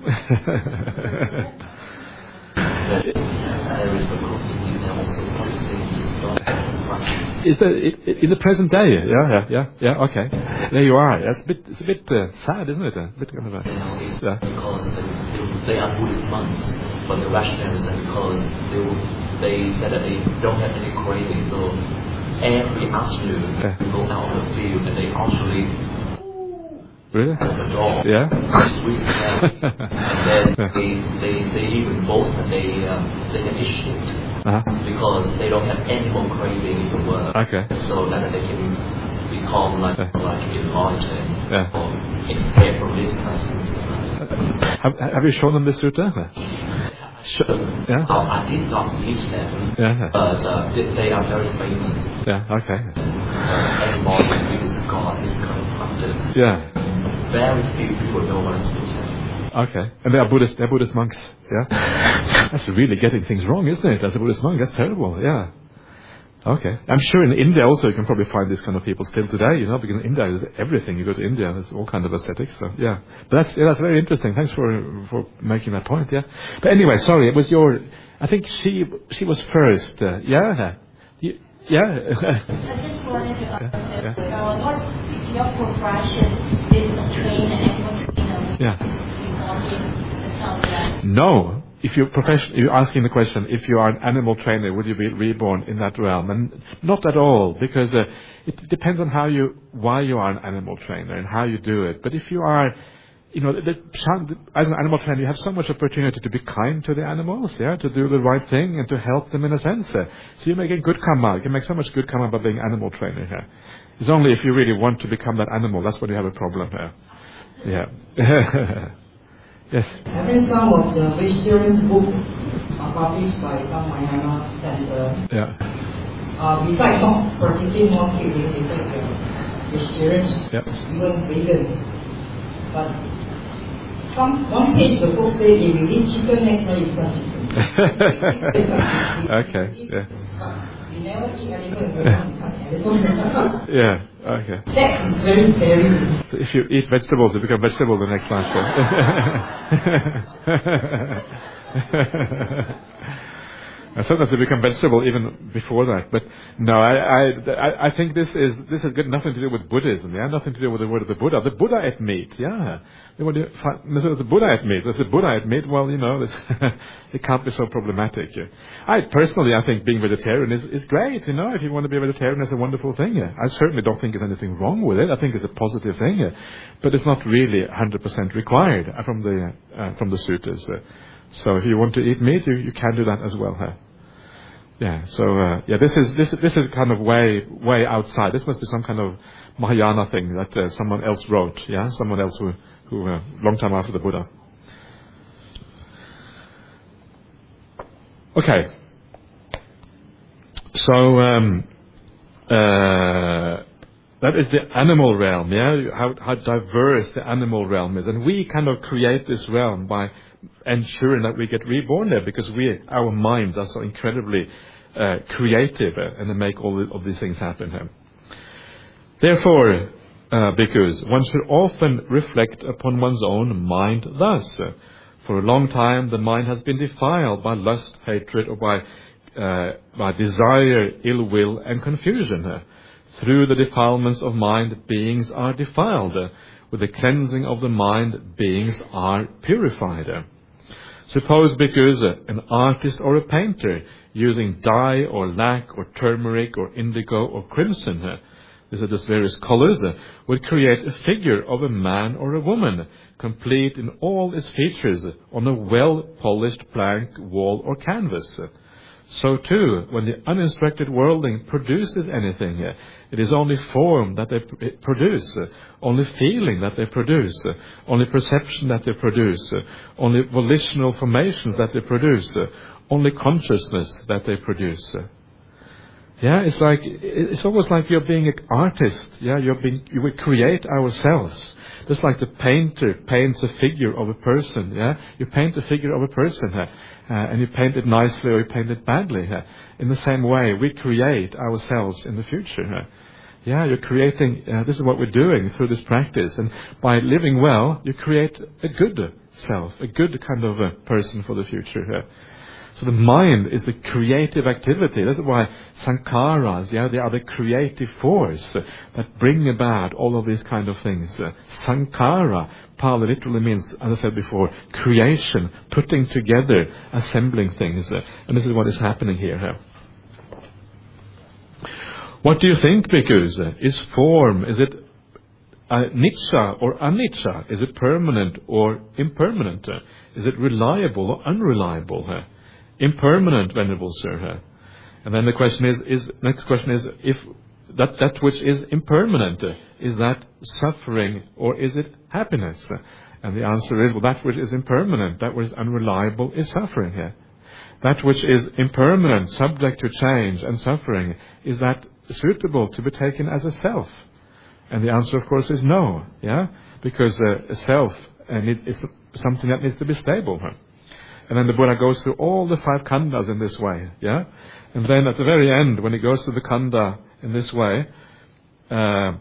Speaker 2: Is that in the present day? Yeah, yeah, yeah, yeah. Okay, there you are. It's a bit, it's a bit uh, sad, isn't it? A bit kind of a,
Speaker 3: yeah. Because they, they are Buddhist monks, but the rationale is because they they said that they don't have any craving, so every afternoon yeah. they go out of the field and they actually.
Speaker 2: Really?
Speaker 3: The dog,
Speaker 2: yeah.
Speaker 3: And then they, they they even boast that they um, they can eat shit. Uh-huh. Because they don't have any more craving in the world.
Speaker 2: Okay.
Speaker 3: So that they can become like yeah. like enlightened
Speaker 2: yeah.
Speaker 3: or escape from this customs.
Speaker 2: Have Have you shown them this sutta?
Speaker 3: Sure.
Speaker 2: Yeah.
Speaker 3: Oh, I did not teach them.
Speaker 2: Yeah.
Speaker 3: But uh, they, they are very famous.
Speaker 2: Yeah. Okay.
Speaker 3: Uh, and more this God, this kind of practice.
Speaker 2: Yeah.
Speaker 3: Very few people know what it's doing.
Speaker 2: Okay, and they are Buddhist. They're Buddhist monks. Yeah, that's really getting things wrong, isn't it? As a Buddhist monk, that's terrible. Yeah, Okay. I'm sure in India also you can probably find these kind of people still today, you know, because in India is everything. You go to India, there's all kind of aesthetics. So, yeah. But that's, yeah, that's very interesting. Thanks for, for making that point, yeah. But anyway, sorry, it was your, I think she, she was first, uh, yeah. You, yeah.
Speaker 4: I just wanted to ask,
Speaker 2: yeah. Yeah.
Speaker 4: Uh, what's your profession? Is a trainer, animal trainer?
Speaker 2: Yeah. No. If you're profession, you're asking the question, if you are an animal trainer, would you be reborn in that realm? And not at all, because uh, it depends on how you, why you are an animal trainer and how you do it. But if you are, you know, the, as an animal trainer, you have so much opportunity to be kind to the animals, yeah, to do the right thing and to help them in a sense. Uh, so you're making good karma. You can make so much good karma by being an animal trainer here. It's only if you really want to become that animal, that's when you have a problem here. Yeah. Yes.
Speaker 5: I read some of the vegetarian books are published by some Mahayana center.
Speaker 2: Yeah.
Speaker 5: Uh, besides not practicing non killing, they said they're vegetarians,
Speaker 2: yeah.
Speaker 5: even vegan. But some one page the book says if you eat chicken, next time you can't chicken.
Speaker 2: Okay. Yeah.
Speaker 5: But you never eat animal, you can't animal.
Speaker 2: Yeah. Okay.
Speaker 5: That is very scary.
Speaker 2: So if you eat vegetables, you become vegetable the next lifetime. And sometimes you become vegetable even before that. But no, I, I, I think this is this has got nothing to do with Buddhism. Yeah, nothing to do with the word of the Buddha. The Buddha ate meat. Yeah, when you find, the Buddha ate meat. If the Buddha ate meat, well, you know, it can't be so problematic. I personally, I think being vegetarian is is great. You know, if you want to be a vegetarian, it's a wonderful thing. I certainly don't think there's anything wrong with it. I think it's a positive thing, but it's not really one hundred percent required from the uh, from the suttas. So if you want to eat meat, you, you can do that as well. Huh? Yeah. So uh, yeah, this is this this is kind of way way outside. This must be some kind of Mahayana thing that uh, someone else wrote. Yeah, someone else who who uh, long time after the Buddha. Okay. So um, uh, that is the animal realm. Yeah, how how diverse the animal realm is, and we kind of create this realm by ensuring that we get reborn there, because we our minds are so incredibly uh, creative uh, and they make all of these things happen. Uh. Therefore, uh, because one should often reflect upon one's own mind thus. Uh, for a long time the mind has been defiled by lust, hatred, or by uh, by desire, ill will, and confusion. Uh. Through the defilements of mind, beings are defiled. Uh, With the cleansing of the mind, beings are purified. Suppose because an artist or a painter using dye or lac or turmeric or indigo or crimson, these are just various colors, would create a figure of a man or a woman, complete in all its features, on a well-polished blank wall or canvas. So too, when the uninstructed worldling produces anything, it is only form that they produce, only feeling that they produce, only perception that they produce, only volitional formations that they produce, only consciousness that they produce. Yeah, it's like it's almost like you're being an artist. Yeah, you're being you will create ourselves. Just like the painter paints a figure of a person. Yeah, you paint a figure of a person, uh, and you paint it nicely or you paint it badly. Uh, in the same way, we create ourselves in the future. Uh, yeah, you're creating. Uh, this is what we're doing through this practice, and by living well, you create a good self, a good kind of a person for the future. Uh, So the mind is the creative activity. That's why sankharas, yeah, they are the creative force that bring about all of these kind of things. Uh, sankhara, Pali literally means, as I said before, creation, putting together, assembling things. Uh, and this is what is happening here. Uh. What do you think, bhikkhus? Uh, is form, is it uh, nitya or anicca? Is it permanent or impermanent? Uh, is it reliable or unreliable? Uh, Impermanent, Venerable Sir. And then the question is, is next question is, if that, that which is impermanent, is that suffering or is it happiness? And the answer is, well, that which is impermanent, that which is unreliable is suffering here. That which is impermanent, subject to change and suffering, is that suitable to be taken as a self? And the answer, of course, is no, yeah? Because uh, a self uh, need, is something that needs to be stable. Huh? And then the Buddha goes through all the five khandhas in this way, yeah? And then at the very end, when he goes to the Khanda in this way, uh,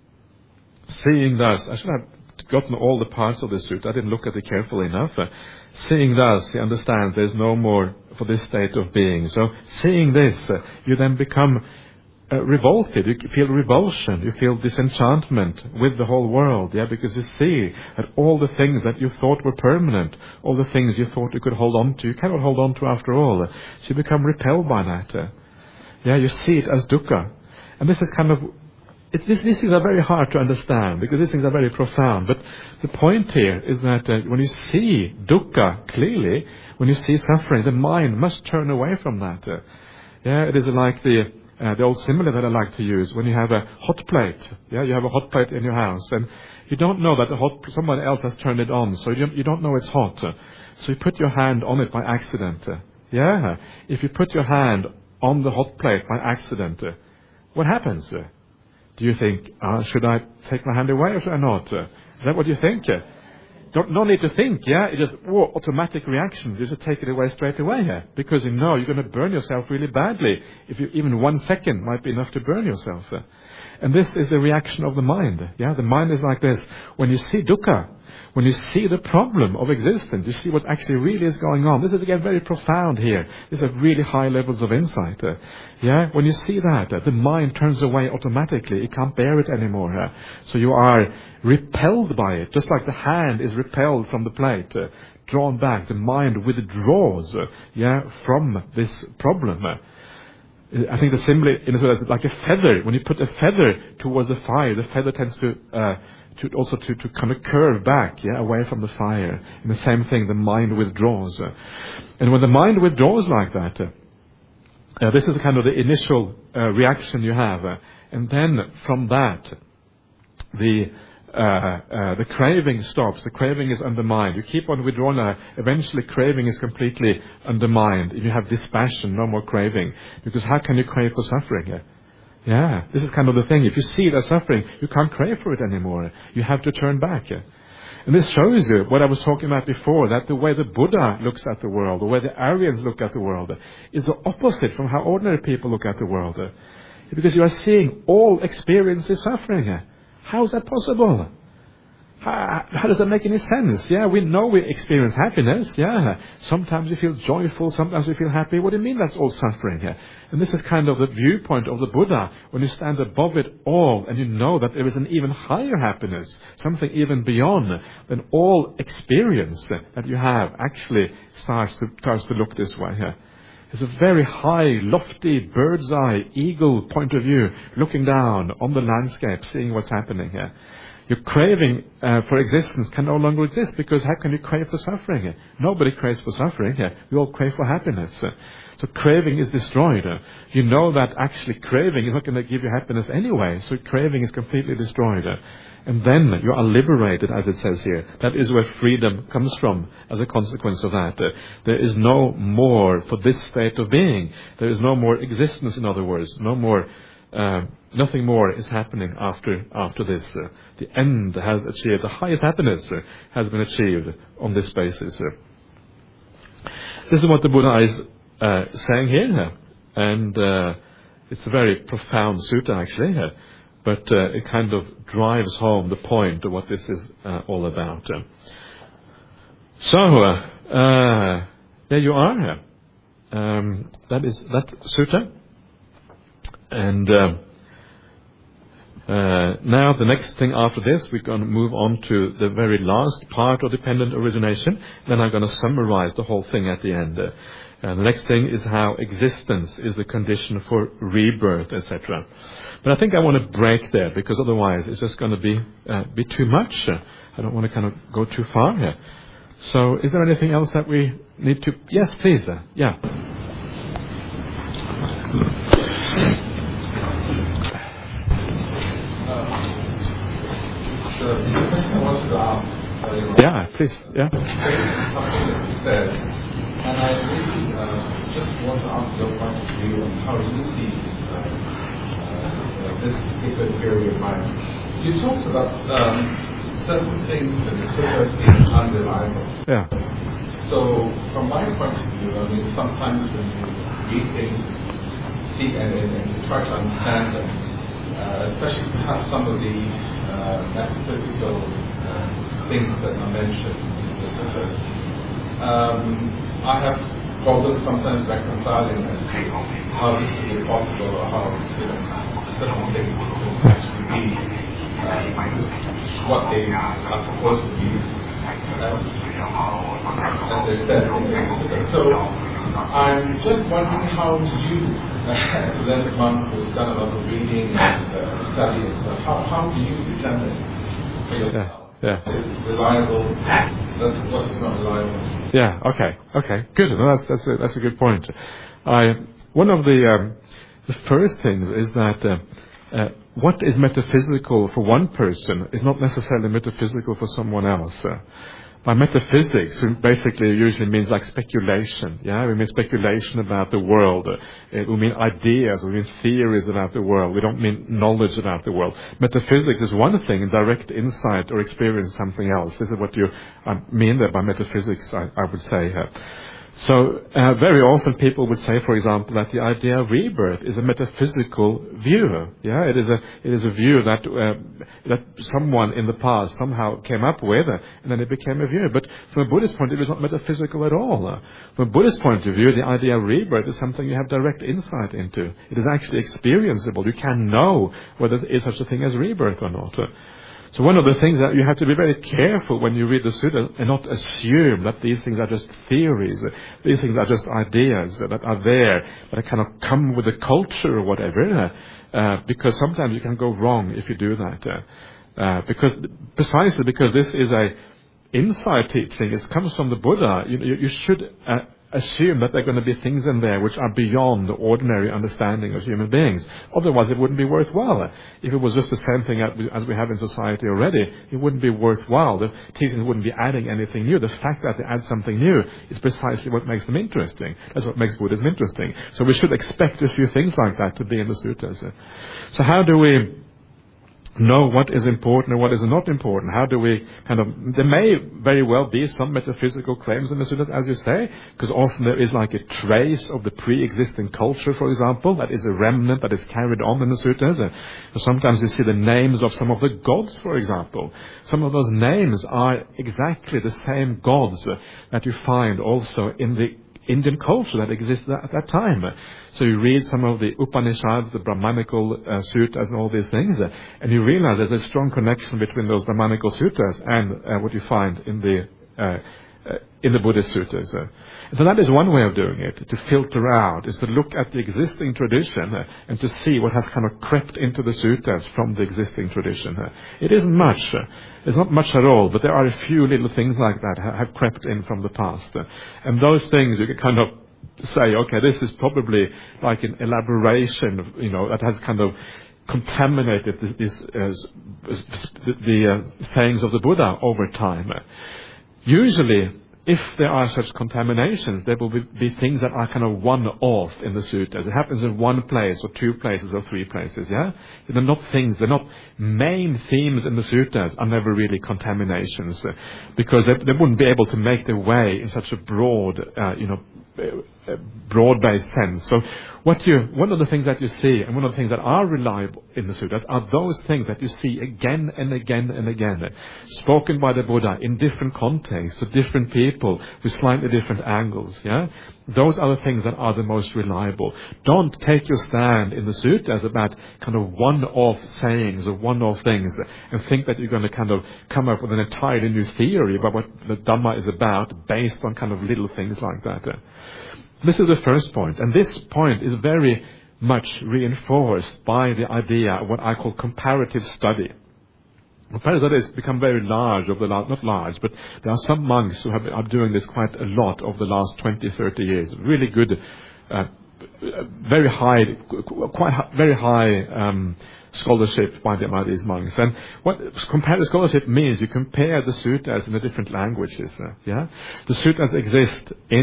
Speaker 2: seeing thus, I should have gotten all the parts of the sutta, I didn't look at it carefully enough. Uh, seeing thus, he understands there's no more for this state of being. So seeing this, uh, you then become uh, revolted, you feel revulsion, you feel disenchantment with the whole world, yeah, because you see that all the things that you thought were permanent, all the things you thought you could hold on to, you cannot hold on to after all. So you become repelled by that. Uh, yeah, you see it as dukkha. And this is kind of, it, this, these things are very hard to understand, because these things are very profound. But the point here is that uh, when you see dukkha clearly, when you see suffering, the mind must turn away from that. Uh, yeah, it is like the Uh, the old simile that I like to use, when you have a hot plate, yeah, you have a hot plate in your house, and you don't know that the hot, someone else has turned it on, so you don't, you don't know it's hot. Uh, so you put your hand on it by accident. Uh, yeah, if you put your hand on the hot plate by accident, uh, what happens? Uh, do you think, uh, should I take my hand away or should I not? Uh, is that what you think? Uh, Don't, no need to think, yeah? It's just, whoa, automatic reaction. You just take it away straight away here. Yeah? Because you know you're going to burn yourself really badly. If you, even one second might be enough to burn yourself. Uh. And this is the reaction of the mind. Yeah, the mind is like this. When you see dukkha, when you see the problem of existence, you see what actually really is going on. This is again very profound here. These are really high levels of insight. Uh, yeah, when you see that, uh, the mind turns away automatically. It can't bear it anymore. Uh, so you are repelled by it, just like the hand is repelled from the plate, uh, drawn back. The mind withdraws, uh, yeah, from this problem. Uh, I think the simile in a way is like a feather. When you put a feather towards the fire, the feather tends to uh, to also to, to kind of curve back, yeah, away from the fire. And the same thing, the mind withdraws. Uh, and when the mind withdraws like that, uh, uh, this is kind of the initial uh, reaction you have. Uh, and then from that, the Uh, uh, the craving stops. The craving is undermined. You keep on withdrawing. Uh, eventually, craving is completely undermined. If you have dispassion, no more craving. Because how can you crave for suffering? Uh, yeah, this is kind of the thing. If you see it as suffering, you can't crave for it anymore. You have to turn back. Uh. And this shows you what I was talking about before, that the way the Buddha looks at the world, the way the Aryans look at the world, uh, is the opposite from how ordinary people look at the world. Uh. Because you are seeing all experience is suffering. Uh. How is that possible? How, how does that make any sense? Yeah, we know we experience happiness. Yeah, sometimes we feel joyful, sometimes we feel happy. What do you mean that's all suffering? Yeah? And this is kind of the viewpoint of the Buddha, when you stand above it all and you know that there is an even higher happiness, something even beyond, then all experience that you have actually starts to, starts to look this way. Yeah? It's a very high, lofty, bird's eye, eagle point of view, looking down on the landscape, seeing what's happening here. Your craving uh, for existence can no longer exist, because how can you crave for suffering? Nobody craves for suffering. We all crave for happiness. So craving is destroyed. You know that actually craving is not going to give you happiness anyway, so craving is completely destroyed. And then you are liberated, as it says here. That is where freedom comes from as a consequence of that. Uh, there is no more for this state of being. There is no more existence, in other words. No more, uh, nothing more is happening after after this. Uh, the end has achieved, the highest happiness uh, has been achieved on this basis. Uh. This is what the Buddha is uh, saying here. Uh, and uh, it's a very profound sutta, actually. Uh, But uh, it kind of drives home the point of what this is uh, all about. Uh, so, uh, uh, there you are. Um, that is that sutta. And uh, uh, now the next thing after this, we're going to move on to the very last part of dependent origination. Then I'm going to summarize the whole thing at the end. Uh, and the next thing is how existence is the condition for rebirth, et cetera. But I think I want to break there, because otherwise it's just going to be uh, be too much. Uh, I don't want to kind of go too far here. So is there anything else that we need to... Yes, please. Uh, yeah. Yeah, please. Yeah.
Speaker 6: And I really uh, just want to ask your point of view on how you see uh, this particular theory of mind. You talked about um, certain things that consider as being undeniable.
Speaker 2: Yeah.
Speaker 6: So, from my point of view, I mean, sometimes when you read things, see and, and, and to try to understand them, uh, especially perhaps some of the uh, metaphysical uh, things that are mentioned in the suttas. Um, I have problems sometimes reconciling as to how this could be possible or how, you know, certain things could actually be uh, what they are supposed to be, uh, as they said in the suttas. So I'm just wondering how you, as a learned monk who's done a lot of reading and uh, study and stuff, how, how do you determine for yourself?
Speaker 2: Yeah.
Speaker 6: Is it reliable? That's what's not reliable.
Speaker 2: Yeah. Okay. Okay. Good. No, that's that's a, that's a good point. I one of the um, the first things is that uh, uh, what is metaphysical for one person is not necessarily metaphysical for someone else. Uh, by metaphysics, it basically usually means like speculation. Yeah, we mean speculation about the world. It will mean ideas. We mean theories about the world. We don't mean knowledge about the world. Metaphysics is one thing, and direct insight or experience something else. This is what you uh, mean there by metaphysics, I, I would say. Uh, So uh, very often people would say, for example, that the idea of rebirth is a metaphysical view. Yeah, it is a it is a view that uh, that someone in the past somehow came up with, uh, and then it became a view. But from a Buddhist point of view, it's not metaphysical at all. Uh, from a Buddhist point of view, the idea of rebirth is something you have direct insight into. It is actually experienceable. You can know whether there is such a thing as rebirth or not. Uh, So one of the things that you have to be very careful when you read the sutta and not assume that these things are just theories, these things are just ideas that are there, that kind of come with the culture or whatever, uh, because sometimes you can go wrong if you do that. Uh, uh, because precisely because this is a inside teaching, it comes from the Buddha, you, you, you should uh, assume that there are going to be things in there which are beyond the ordinary understanding of human beings. Otherwise, it wouldn't be worthwhile. If it was just the same thing as we have in society already, it wouldn't be worthwhile. The teachings wouldn't be adding anything new. The fact that they add something new is precisely what makes them interesting. That's what makes Buddhism interesting. So we should expect a few things like that to be in the suttas. So how do we know what is important and what is not important? How do we kind of, there may very well be some metaphysical claims in the suttas, as you say, because often there is like a trace of the pre-existing culture, for example, that is a remnant that is carried on in the suttas. And sometimes you see the names of some of the gods, for example. Some of those names are exactly the same gods that you find also in the Indian culture that existed at that time. So you read some of the Upanishads, the Brahmanical uh, suttas and all these things, uh, and you realize there's a strong connection between those Brahmanical suttas and uh, what you find in the uh, uh, in the Buddhist suttas. Uh. So that is one way of doing it, to filter out, is to look at the existing tradition uh, and to see what has kind of crept into the suttas from the existing tradition. Uh. It isn't much. Uh, It's not much at all, but there are a few little things like that ha- have crept in from the past. Uh, and those things you can kind of say, okay, this is probably like an elaboration, of, you know, that has kind of contaminated this, this, uh, the, the uh, sayings of the Buddha over time. Uh, usually, if there are such contaminations, there will be, be things that are kind of one-off in the suttas. It happens in one place or two places or three places, yeah? They're not things, they're not main themes in the suttas are never really contaminations uh, because they, they wouldn't be able to make their way in such a broad, uh, you know, uh, broad-based sense. So what you, one of the things that you see and one of the things that are reliable in the suttas are those things that you see again and again and again, spoken by the Buddha in different contexts to different people with slightly different angles, yeah? Those are the things that are the most reliable. Don't take your stand in the suttas about kind of one-off sayings or one-off things and think that you're going to kind of come up with an entirely new theory about what the Dhamma is about based on kind of little things like that. This is the first point, and this point is very much reinforced by the idea of what I call comparative study. Comparative study has become very large over the last, not large, but there are some monks who have, are doing this quite a lot over the last twenty, thirty years. Really good, uh, very high, quite high, very high um, scholarship by, the, by these monks. And what comparative scholarship means, you compare the suttas in the different languages. Uh, yeah, the suttas exist in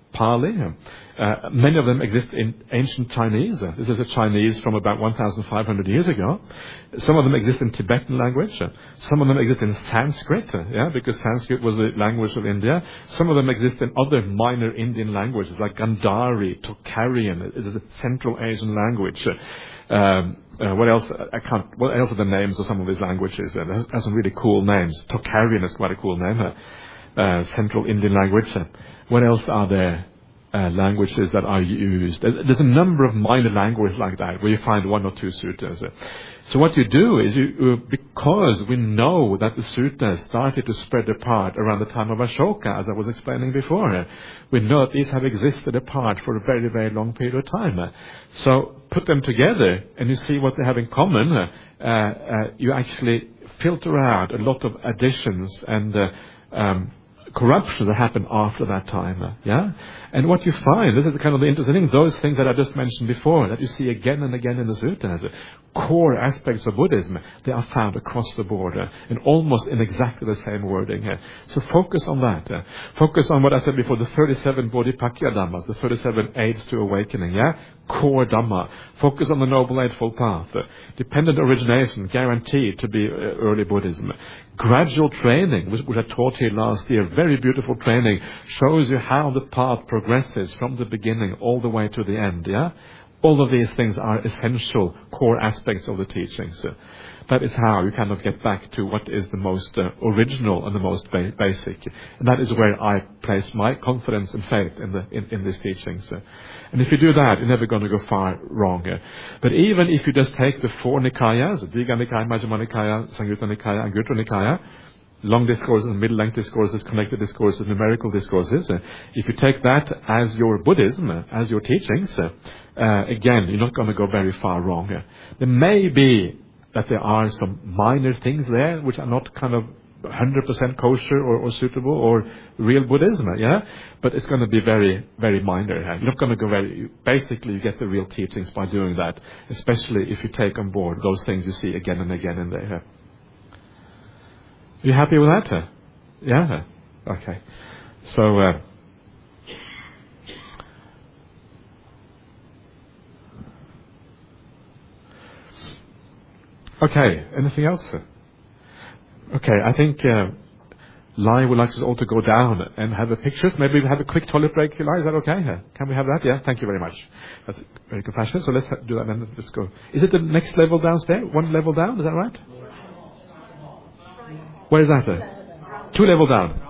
Speaker 2: Pali. Uh, many of them exist in ancient Chinese. Uh, this is a Chinese from about one thousand five hundred years ago. Some of them exist in Tibetan language. Uh, some of them exist in Sanskrit, uh, yeah, because Sanskrit was the language of India. Some of them exist in other minor Indian languages like Gandhari, Tocharian. It is a Central Asian language. Uh, um, uh, what else? I can't. What else are the names of some of these languages? Uh, it has some really cool names. Tocharian is quite a cool name. Uh, uh, Central Indian language. Uh, what else are there? Uh, languages that are used. There's a number of minor languages like that where you find one or two suttas. So what you do is, you, uh, because we know that the suttas started to spread apart around the time of Ashoka, as I was explaining before, uh, we know that these have existed apart for a very, very long period of time. Uh, so put them together and you see what they have in common. Uh, uh, you actually filter out a lot of additions and uh, um, corruption that happened after that time, uh, yeah? And what you find, this is kind of the interesting thing, those things that I just mentioned before, that you see again and again in the suttas, uh, core aspects of Buddhism, they are found across the board, uh, and almost in exactly the same wording. Uh. So focus on that. Uh. Focus on what I said before, the thirty-seven Bodhipakya Dhammas, the thirty-seven aids to awakening, yeah? Core Dhamma. Focus on the Noble Eightfold Path. Uh, dependent origination, guaranteed to be uh, early Buddhism. Gradual training, which, which I taught here last year, very beautiful training, shows you how the path progresses from the beginning all the way to the end, yeah? All of these things are essential core aspects of the teachings. Uh, that is how you kind of get back to what is the most uh, original and the most ba- basic. And that is where I place my confidence and faith in the in, in these teachings. Uh, and if you do that, you're never going to go far wrong. Uh, but even if you just take the four Nikayas, Digha Nikaya, Majjhima Nikaya, Samyutta Nikaya, and Anguttara Nikaya, long discourses, middle-length discourses, connected discourses, numerical discourses. Uh, if you take that as your Buddhism, uh, as your teachings, uh, uh, again, you're not going to go very far wrong. Uh, there may be that there are some minor things there which are not kind of one hundred percent kosher or, or suitable or real Buddhism, uh, yeah? But it's going to be very, very minor. Uh, you're not going to go very... Basically, you get the real teachings by doing that, especially if you take on board those things you see again and again in there. Uh, You happy with that? Uh? Yeah? Okay. So, uh, okay, anything else? Okay, I think uh, Lai would like us all to go down and have a pictures. Maybe we have a quick toilet break, Lai, is that okay? Uh, can we have that? Yeah, thank you very much. That's very compassionate. So let's ha- do that and let's go. Is it the next level downstairs? One level down, is that right? Where is that? Uh? Two level down.